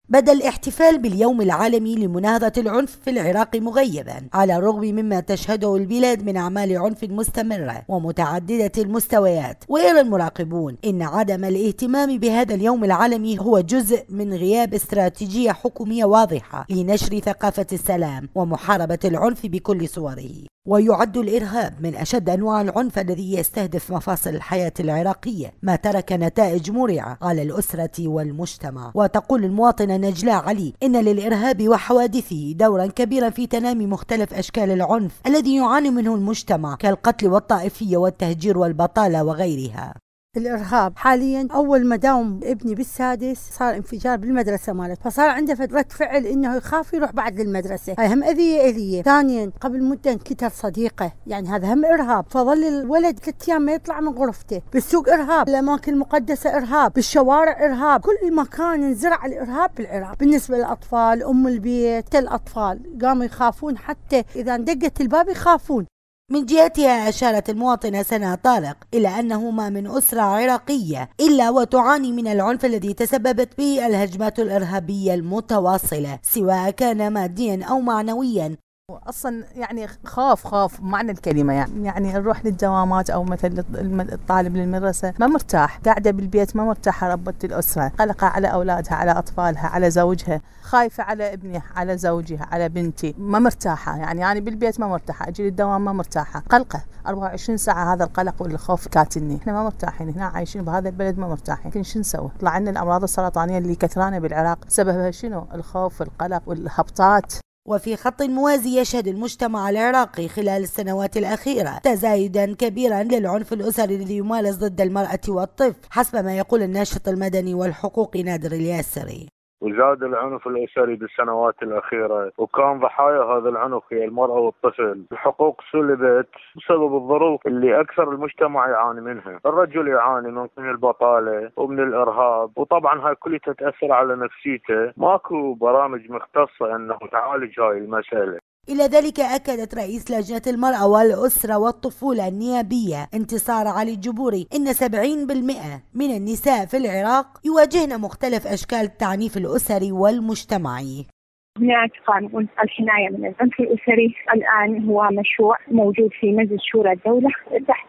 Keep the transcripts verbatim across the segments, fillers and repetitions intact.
بدا الاحتفال باليوم العالمي لمناهضة العنف في العراق مغيبا، على الرغم مما تشهده البلاد من أعمال عنف مستمرة ومتعددة المستويات. ويرى المراقبون إن عدم الاهتمام بهذا اليوم العالمي هو جزء من غياب استراتيجية حكومية واضحة لنشر ثقافة السلام ومحاربة العنف بكل صوره. ويعد الإرهاب من أشد أنواع العنف الذي يستهدف مفاصل الحياة العراقية، ما ترك نتائج مرعبة على الأسرة والمجتمع. وتقول المواطنة نجلاء علي إن للإرهاب وحوادثه دورا كبيرا في تنامي مختلف أشكال العنف الذي يعاني منه المجتمع، كالقتل والطائفية والتهجير والبطالة وغيرها. الإرهاب حاليا أول ما داوم ابني بالسادس صار انفجار بالمدرسة مالته، فصار عنده فترة فعل إنه يخاف يروح بعد للمدرسة، هاي هم أذية إليه. ثانيا قبل مدة انكتر صديقه، يعني هذا هم إرهاب، فظل الولد ثلاث أيام ما يطلع من غرفته. بالسوق إرهاب، الأماكن المقدسة إرهاب، بالشوارع إرهاب، كل مكان انزرع الإرهاب بالعراق. بالنسبة للأطفال أم البيت الأطفال قاموا يخافون، حتى إذا دقت الباب يخافون. من جهتها أشارت المواطنة سناء طارق إلى أنه ما من أسرة عراقية إلا وتعاني من العنف الذي تسببت به الهجمات الإرهابية المتواصلة، سواء كان ماديا أو معنويا. اصلا يعني خاف خاف معنى الكلمه، يعني يعني نروح للدوامات او مثل الطالب للمدرسه ما مرتاح، قاعده بالبيت ما مرتاحه، ربة الاسره قلقه على اولادها، على اطفالها، على زوجها، خايفه على ابني، على زوجها، على بنتي، ما مرتاحه. يعني يعني بالبيت ما مرتاحه، اجي للدوام ما مرتاحه، قلقه أربعة وعشرين ساعه. هذا القلق والخوف كاتني. احنا ما مرتاحين هنا، عايشين بهذا البلد ما مرتاحين. لكن شو نسوي؟ طلع عندنا الامراض السرطانيه اللي كثرانه بالعراق، سببها شنو؟ الخوف والقلق والهبطات. وفي خط موازي يشهد المجتمع العراقي خلال السنوات الأخيرة تزايدا كبيرا للعنف الأسري الذي يمارس ضد المرأة والطفل، حسب ما يقول الناشط المدني والحقوقي نادر الياسري. وزاد العنف الأسري بالسنوات الأخيرة، وكان ضحايا هذا العنف هي المرأة والطفل. الحقوق سلبت بسبب الظروف اللي أكثر المجتمع يعاني منها. الرجل يعاني من البطالة ومن الإرهاب، وطبعا هاي كلها تتأثر على نفسيته. ماكو برامج مختصة أنه تعالج هاي المسألة. إلى ذلك أكدت رئيس لجنة المرأة والأسرة والطفولة النيابية انتصار علي الجبوري إن سبعين بالمئة من النساء في العراق يواجهن مختلف أشكال التعنيف الأسري والمجتمعي. هناك قانون الحماية من العنف الأسري الآن هو مشروع موجود في مجلس شورى الدولة تحت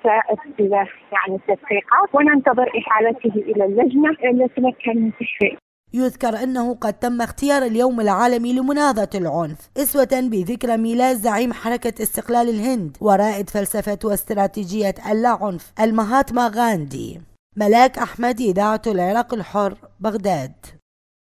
يعني التدقيقات، وننتظر إحالته إلى اللجنة لتمكن من تشريعه. يذكر أنه قد تم اختيار اليوم العالمي لمناهضة العنف إسوة بذكرى ميلاد زعيم حركة استقلال الهند ورائد فلسفة واستراتيجية اللا عنف المهاتما غاندي. ملاك أحمد، إذاعة العراق الحر، بغداد.